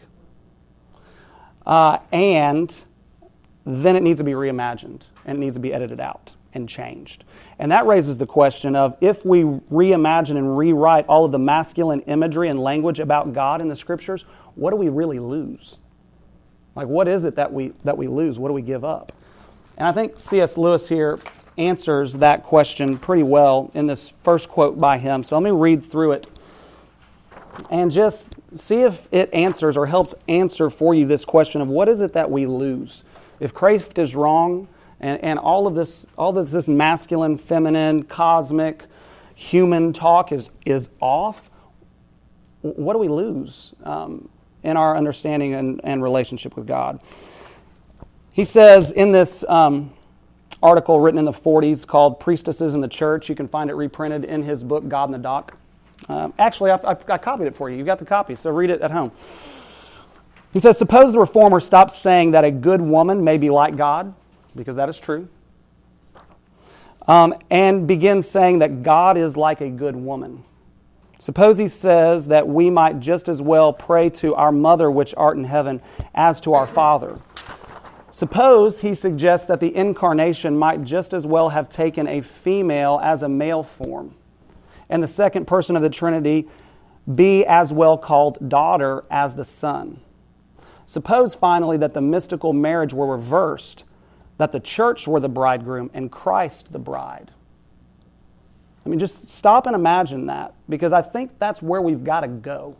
Uh, and then it needs to be reimagined, and it needs to be edited out and changed. And that raises the question of, if we reimagine and rewrite all of the masculine imagery and language about God in the Scriptures, what do we really lose? Like, what is it that we that we lose? What do we give up? And I think C S Lewis here answers that question pretty well in this first quote by him. So let me read through it and just see if it answers or helps answer for you this question of what is it that we lose? If Kraft is wrong, and, and all of this, all of this masculine, feminine, cosmic, human talk is is off, what do we lose um, in our understanding and, and relationship with God? He says in this um, article written in the forties called Priestesses in the Church, you can find it reprinted in his book, God in the Dock. Um, actually, I, I, I copied it for you. You got the copy, so read it at home. He says, suppose the reformer stops saying that a good woman may be like God, because that is true, um, and begins saying that God is like a good woman. Suppose he says that we might just as well pray to our mother which art in heaven as to our Father. Suppose he suggests that the incarnation might just as well have taken a female as a male form, and the second person of the Trinity be as well called daughter as the Son. Suppose finally that the mystical marriage were reversed, that the church were the bridegroom and Christ the bride. I mean, just stop and imagine that, because I think that's where we've got to go.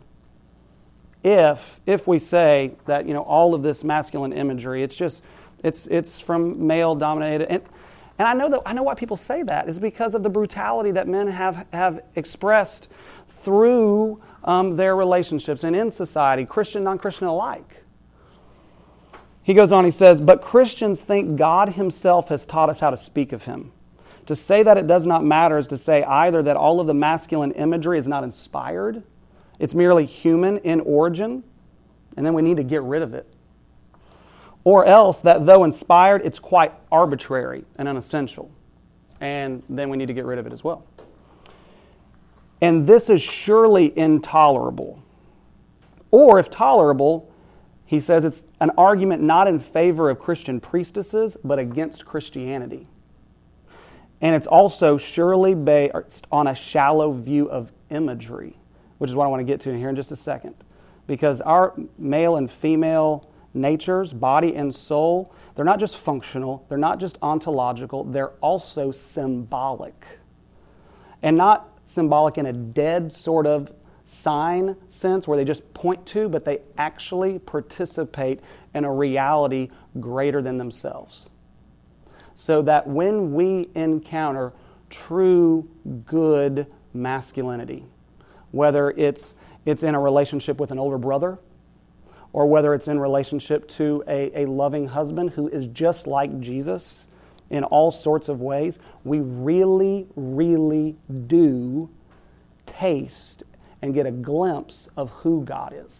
If if we say that, you know, all of this masculine imagery, it's just it's it's from male dominated, and and I know that I know why people say that is because of the brutality that men have have expressed through um, their relationships and in society, Christian, non-Christian alike. He goes on, he says, but Christians think God himself has taught us how to speak of him. To say that it does not matter is to say either that all of the masculine imagery is not inspired, it's merely human in origin, and then we need to get rid of it. Or else that though inspired, it's quite arbitrary and unessential, and then we need to get rid of it as well. And this is surely intolerable. Or if tolerable, he says it's an argument not in favor of Christian priestesses, but against Christianity. And it's also surely based on a shallow view of imagery, which is what I want to get to here in just a second. Because our male and female natures, body and soul, they're not just functional, they're not just ontological, they're also symbolic. And not symbolic in a dead sort of sign sense where they just point to, but they actually participate in a reality greater than themselves. So that when we encounter true, good masculinity, whether it's it's in a relationship with an older brother, or whether it's in relationship to a, a loving husband who is just like Jesus in all sorts of ways, we really, really do taste and get a glimpse of who God is.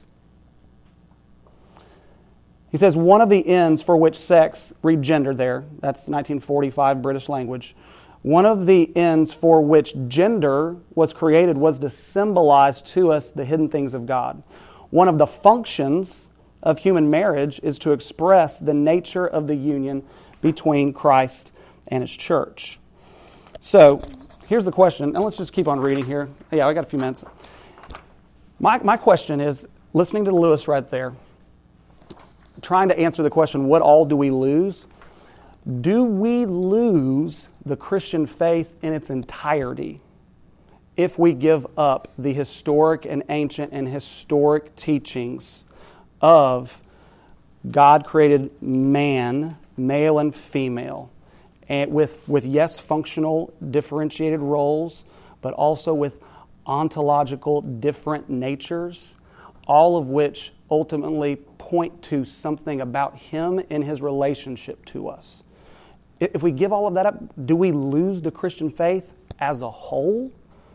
He says, one of the ends for which sex, read gender there, that's nineteen forty-five British language, one of the ends for which gender was created was to symbolize to us the hidden things of God. One of the functions of human marriage is to express the nature of the union between Christ and His church. So, here's the question, and let's just keep on reading here. Yeah, I got a few minutes. My my question is, listening to Lewis right there, trying to answer the question, what all do we lose? Do we lose the Christian faith in its entirety if we give up the historic and ancient and historic teachings of God created man, male and female, and with, with yes, functional differentiated roles, but also with ontological different natures, all of which ultimately point to something about Him in His relationship to us? If we give all of that up, do we lose the Christian faith as a whole?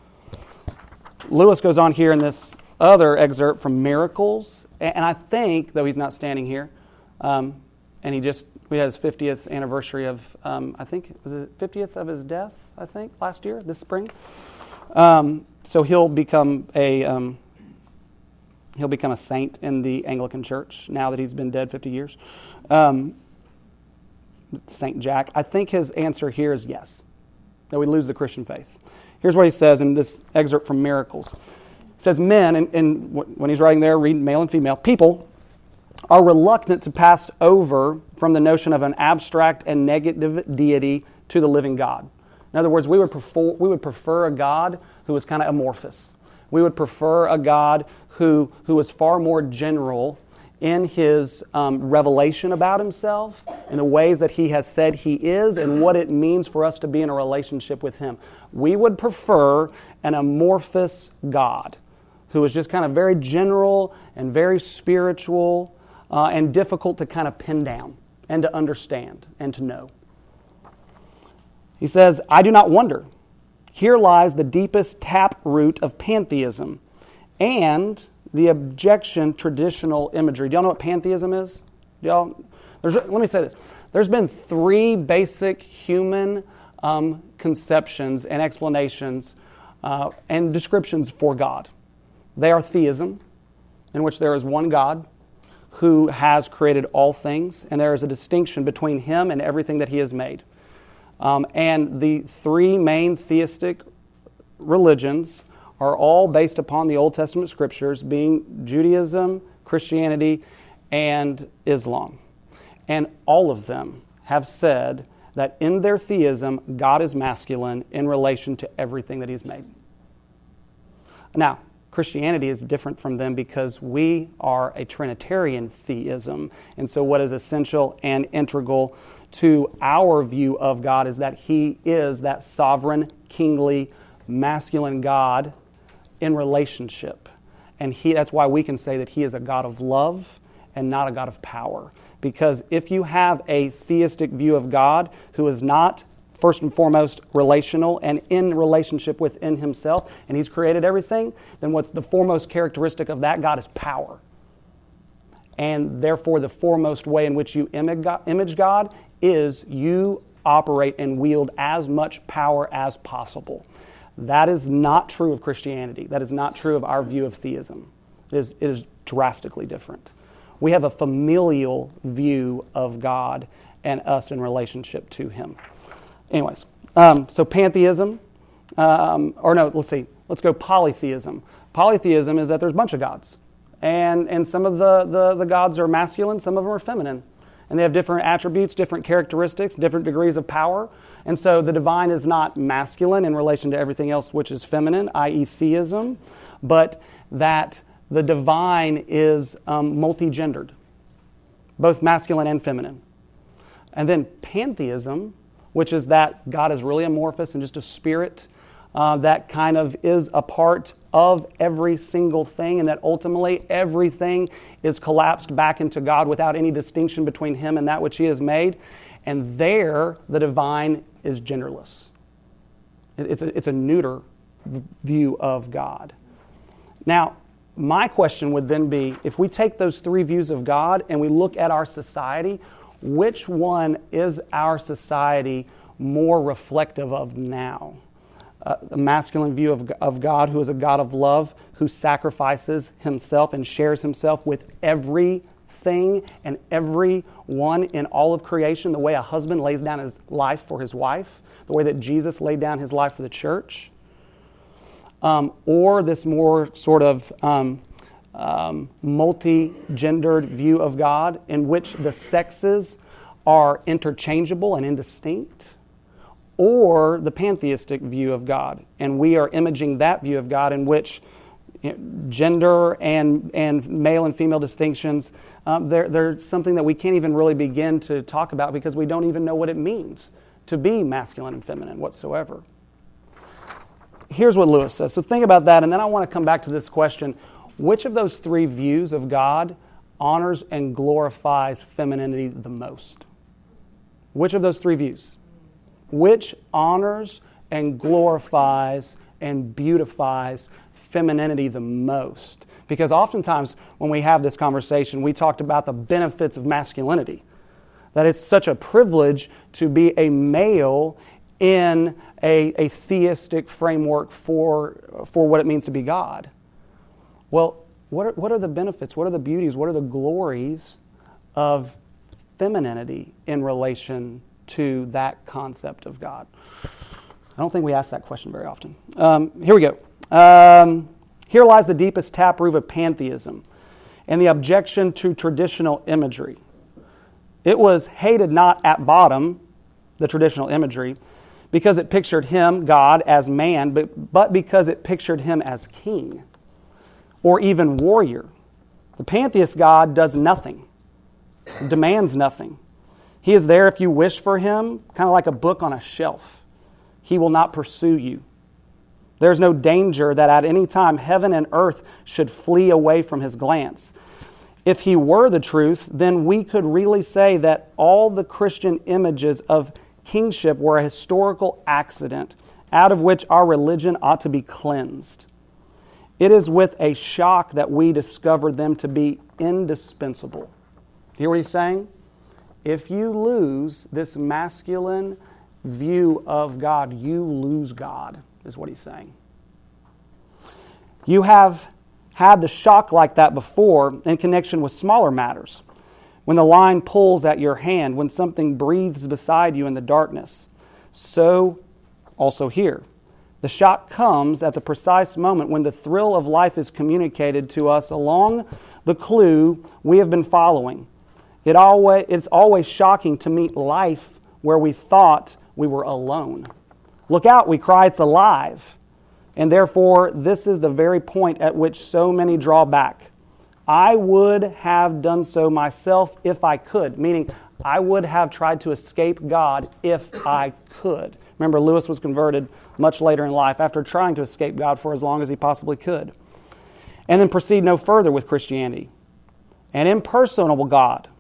Lewis goes on here in this other excerpt from Miracles, and I think, though he's not standing here, um, and he just, we had his fiftieth anniversary of, um, I think, was it fiftieth of his death, I think, last year, this spring? Um, so he'll become a um, he'll become a saint in the Anglican Church now that he's been dead fifty years. Um, Saint Jack. I think his answer here is yes, that we lose the Christian faith. Here's what he says in this excerpt from Miracles. It says, men, and, and when he's writing there, read male and female, people are reluctant to pass over from the notion of an abstract and negative deity to the living God. In other words, we would prefer, we would prefer a God who was kind of amorphous. We would prefer a God who, who was far more general in His um, revelation about Himself, in the ways that He has said He is, and what it means for us to be in a relationship with Him. We would prefer an amorphous God who is just kind of very general and very spiritual uh, and difficult to kind of pin down and to understand and to know. He says, I do not wonder. Here lies the deepest taproot of pantheism and the objection traditional imagery. Do y'all know what pantheism is? Do y'all? There's, let me say this. There's been three basic human um, conceptions and explanations uh, and descriptions for God. They are theism, in which there is one God who has created all things, and there is a distinction between Him and everything that He has made. Um, and the three main theistic religions are all based upon the Old Testament Scriptures, being Judaism, Christianity, and Islam. And all of them have said that in their theism, God is masculine in relation to everything that He's made. Now, Christianity is different from them because we are a Trinitarian theism. And so what is essential and integral to our view of God is that He is that sovereign, kingly, masculine God in relationship. And he, that's why we can say that He is a God of love and not a God of power. Because if you have a theistic view of God who is not first and foremost relational and in relationship within himself, and he's created everything, then what's the foremost characteristic of that God is power. And therefore the foremost way in which you image God is you operate and wield as much power as possible. That is not true of Christianity. That is not true of our view of theism. It is, it is drastically different. We have a familial view of God and us in relationship to him. Anyways, um, so pantheism, um, or no, let's see, let's go polytheism. Polytheism is that there's a bunch of gods. And and some of the, the, the gods are masculine, some of them are feminine. And they have different attributes, different characteristics, different degrees of power. And so the divine is not masculine in relation to everything else which is feminine, that is theism, but that the divine is um, multi-gendered, both masculine and feminine. And then pantheism, which is that God is really amorphous and just a spirit uh, that kind of is a part of every single thing, and that ultimately everything is collapsed back into God without any distinction between him and that which he has made. And there, the divine is genderless. It's a, it's a neuter view of God. Now, my question would then be, if we take those three views of God and we look at our society, which one is our society more reflective of now? Uh, a masculine view of, of God, who is a God of love, who sacrifices himself and shares himself with everything and everyone in all of creation, the way a husband lays down his life for his wife, the way that Jesus laid down his life for the church. Um, or this more sort of um, um, multi-gendered view of God in which the sexes are interchangeable and indistinct, or the pantheistic view of God. And we are imaging that view of God in which you know, gender and, and male and female distinctions, um, they're, they're something that we can't even really begin to talk about because we don't even know what it means to be masculine and feminine whatsoever. Here's what Lewis says. So think about that, and then I want to come back to this question. Which of those three views of God honors and glorifies femininity the most? Which of those three views? Which honors and glorifies and beautifies femininity the most? Because oftentimes when we have this conversation, we talked about the benefits of masculinity. That it's such a privilege to be a male in a, a theistic framework for, for what it means to be God. Well, what are, what are the benefits? What are the beauties? What are the glories of femininity in relation to that concept of God? I don't think we ask that question very often. Um, here we go. Um, here lies the deepest taproot of pantheism and the objection to traditional imagery. It was hated not at bottom, the traditional imagery, because it pictured him, God, as man, but, but because it pictured him as king or even warrior. The pantheist God does nothing, demands nothing. He is there if you wish for him, kind of like a book on a shelf. He will not pursue you. There's no danger that at any time heaven and earth should flee away from his glance. If he were the truth, then we could really say that all the Christian images of kingship were a historical accident out of which our religion ought to be cleansed. It is with a shock that we discover them to be indispensable. Hear what he's saying? If you lose this masculine view of God, you lose God, is what he's saying. You have had the shock like that before in connection with smaller matters. When the line pulls at your hand, when something breathes beside you in the darkness. So also here. The shock comes at the precise moment when the thrill of life is communicated to us along the clue we have been following. It always, it's always shocking to meet life where we thought we were alone. Look out, we cry, it's alive. And therefore, this is the very point at which so many draw back. I would have done so myself if I could, meaning I would have tried to escape God if I could. Remember, Lewis was converted much later in life after trying to escape God for as long as he possibly could. And then proceed no further with Christianity. An impersonal God,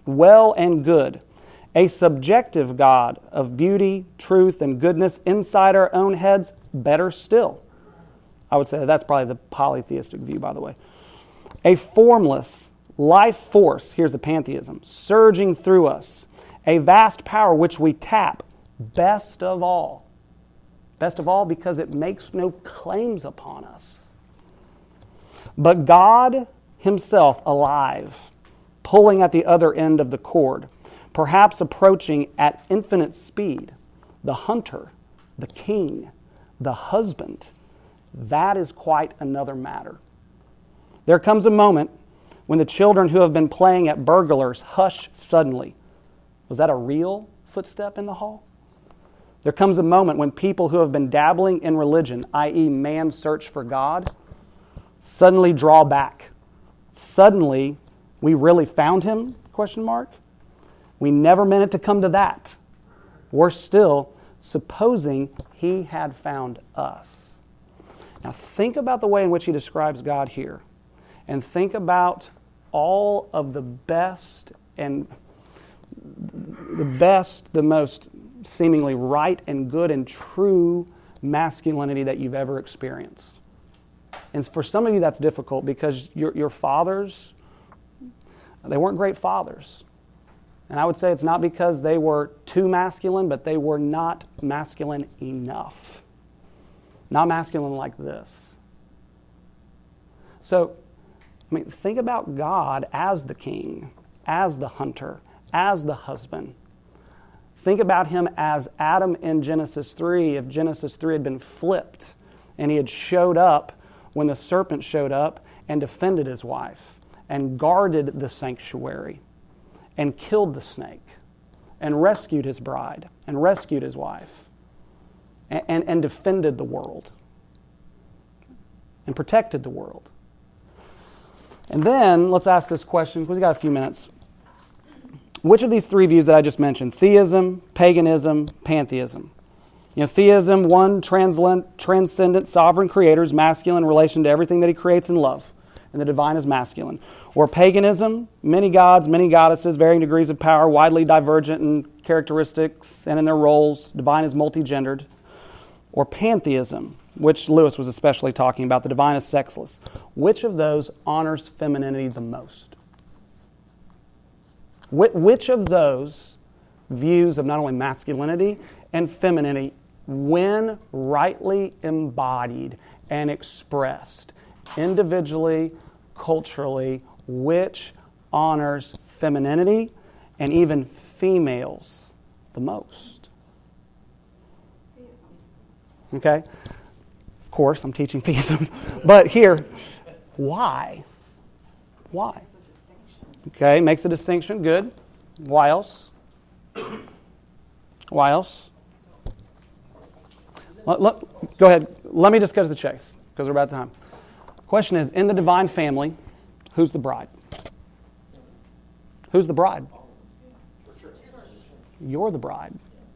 well and good. A subjective God of beauty, truth, and goodness inside our own heads, better still. I would say that's probably the polytheistic view, by the way. A formless life force, here's the pantheism, surging through us. A vast power which we tap, best of all. Best of all because it makes no claims upon us. But God Himself alive, pulling at the other end of the cord, perhaps approaching at infinite speed, the hunter, the king, the husband, that is quite another matter. There comes a moment when the children who have been playing at burglars hush suddenly. Was that a real footstep in the hall? There comes a moment when people who have been dabbling in religion, that is man's search for God, suddenly draw back. Suddenly, we really found Him? Question mark. We never meant it to come to that. Worse still, supposing He had found us. Now think about the way in which He describes God here. And think about all of the best and the best, the most seemingly right and good and true masculinity that you've ever experienced. And for some of you that's difficult because your, your fathers, they weren't great fathers. And I would say it's not because they were too masculine, but they were not masculine enough. Not masculine like this. So, I mean, think about God as the king, as the hunter, as the husband. Think about Him as Adam in Genesis three. If Genesis three had been flipped and he had showed up when the serpent showed up and defended his wife and guarded the sanctuary and killed the snake and rescued his bride and rescued his wife and, and, and defended the world and protected the world. And then let's ask this question, because we've got a few minutes. Which of these three views that I just mentioned, theism, paganism, pantheism? You know, theism, one transcendent sovereign creator is masculine in relation to everything that He creates in love, and the divine is masculine. Or paganism, many gods, many goddesses, varying degrees of power, widely divergent in characteristics and in their roles. Divine is multi-gendered. Or pantheism, which Lewis was especially talking about, the divine is sexless. Which of those honors femininity the most? Which of those views of not only masculinity and femininity, when rightly embodied and expressed individually, culturally, which honors femininity and even females the most? Okay? Of course, I'm teaching theism. But here, why? Why? Okay, makes a distinction. Good. Why else? Why else? Let, let, go ahead. Let me just go to the chase, because we're about time. Question is, in the divine family, who's the bride? Who's the bride? You're the bride.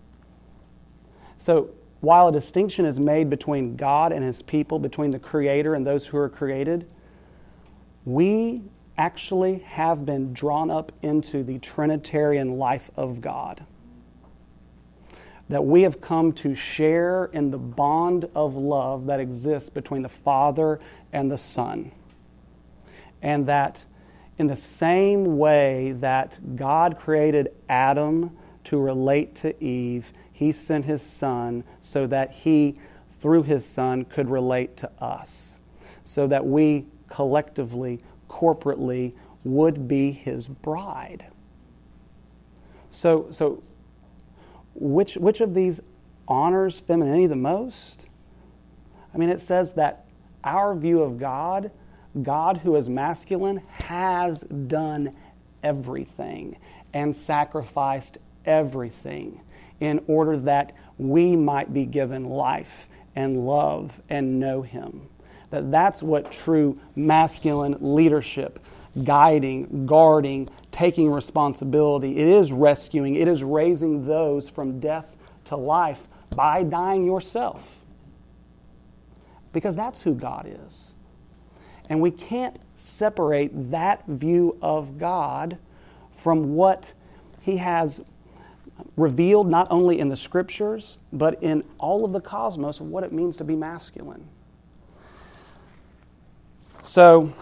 So, while a distinction is made between God and His people, between the Creator and those who are created, we actually have been drawn up into the Trinitarian life of God. That we have come to share in the bond of love that exists between the Father and the Son. And that in the same way that God created Adam to relate to Eve, He sent His Son so that He, through His Son, could relate to us. So that we collectively, corporately, would be His bride. So, so which which of these honors femininity the most? I mean, it says that our view of God, God who is masculine, has done everything and sacrificed everything in order that we might be given life and love and know Him. That that's what true masculine leadership, guiding, guarding, taking responsibility, it is rescuing, it is raising those from death to life by dying yourself. Because that's who God is. And we can't separate that view of God from what He has revealed not only in the Scriptures, but in all of the cosmos of what it means to be masculine. So,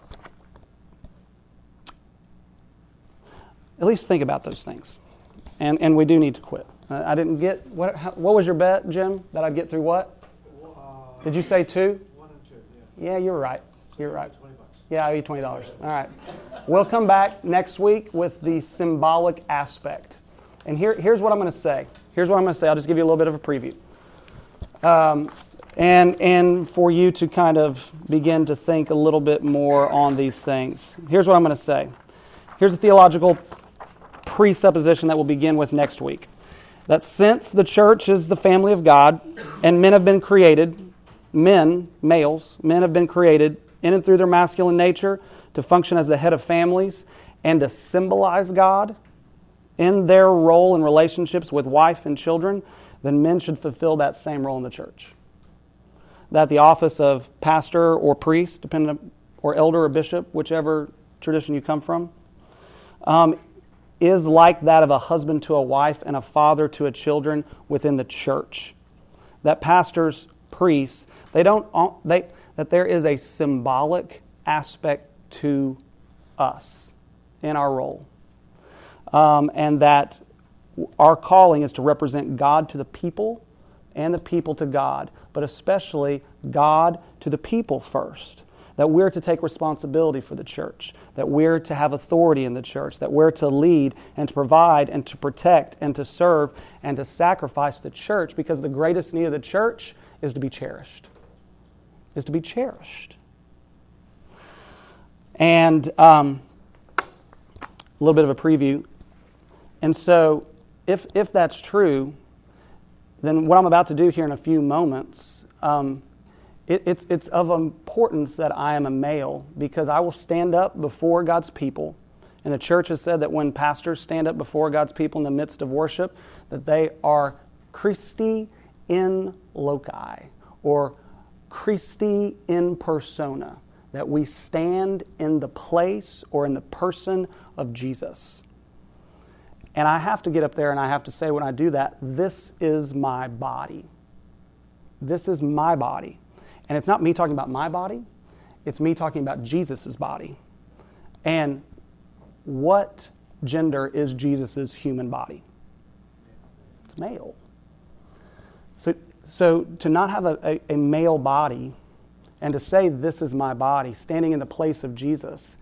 at least think about those things. And and we do need to quit. Uh, I didn't get, what how, what was your bet, Jim? That I'd get through what? Uh, Did you say two? One and two, yeah. Yeah, you're right. You're right. twenty bucks. Yeah, I owe you twenty dollars. All right. We'll come back next week with the symbolic aspect. And here, here's what I'm going to say. Here's what I'm going to say. I'll just give you a little bit of a preview. Um, and, and for you to kind of begin to think a little bit more on these things. Here's what I'm going to say. Here's a theological presupposition that we'll begin with next week. That since the church is the family of God, and men have been created, men, males, men have been created in and through their masculine nature to function as the head of families and to symbolize God in their role in relationships with wife and children, then men should fulfill that same role in the church. That the office of pastor or priest, depending, or elder or bishop, whichever tradition you come from, um, is like that of a husband to a wife and a father to a children within the church. That pastors, priests, they don't they that there is a symbolic aspect to us in our role, um, and that our calling is to represent God to the people and the people to God, but especially God to the people first. That we're to take responsibility for the church, that we're to have authority in the church, that we're to lead and to provide and to protect and to serve and to sacrifice the church, because the greatest need of the church is to be cherished, is to be cherished. And um, a little bit of a preview. And so if if that's true, then what I'm about to do here in a few moments, um, It, it's, it's of importance that I am a male, because I will stand up before God's people. And the church has said that when pastors stand up before God's people in the midst of worship, that they are Christi in loci, or Christi in persona, that we stand in the place or in the person of Jesus. And I have to get up there and I have to say when I do that, this is my body. This is my body. And it's not me talking about my body. It's me talking about Jesus' body. And what gender is Jesus' human body? It's male. So, so to not have a, a, a male body and to say this is my body, standing in the place of Jesus,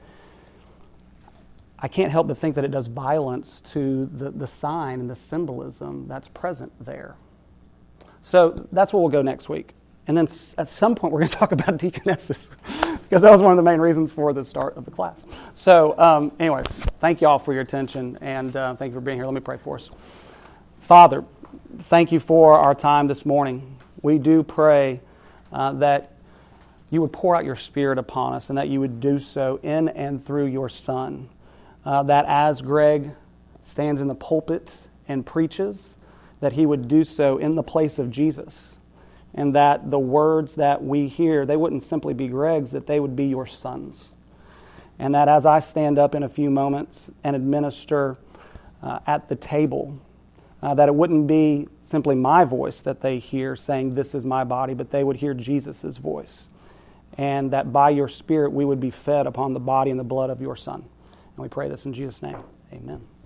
I can't help but think that it does violence to the, the sign and the symbolism that's present there. So that's where we'll go next week. And then at some point, we're going to talk about deaconesses, because that was one of the main reasons for the start of the class. So um, anyways, thank you all for your attention, and uh, thank you for being here. Let me pray for us. Father, thank you for our time this morning. We do pray uh, that you would pour out your Spirit upon us, and that you would do so in and through your Son. Uh, that as Greg stands in the pulpit and preaches, that he would do so in the place of Jesus. And that the words that we hear, they wouldn't simply be Greg's, that they would be your Son's. And that as I stand up in a few moments and administer uh, at the table, uh, that it wouldn't be simply my voice that they hear saying, this is my body, but they would hear Jesus' voice. And that by your Spirit we would be fed upon the body and the blood of your Son. And we pray this in Jesus' name. Amen.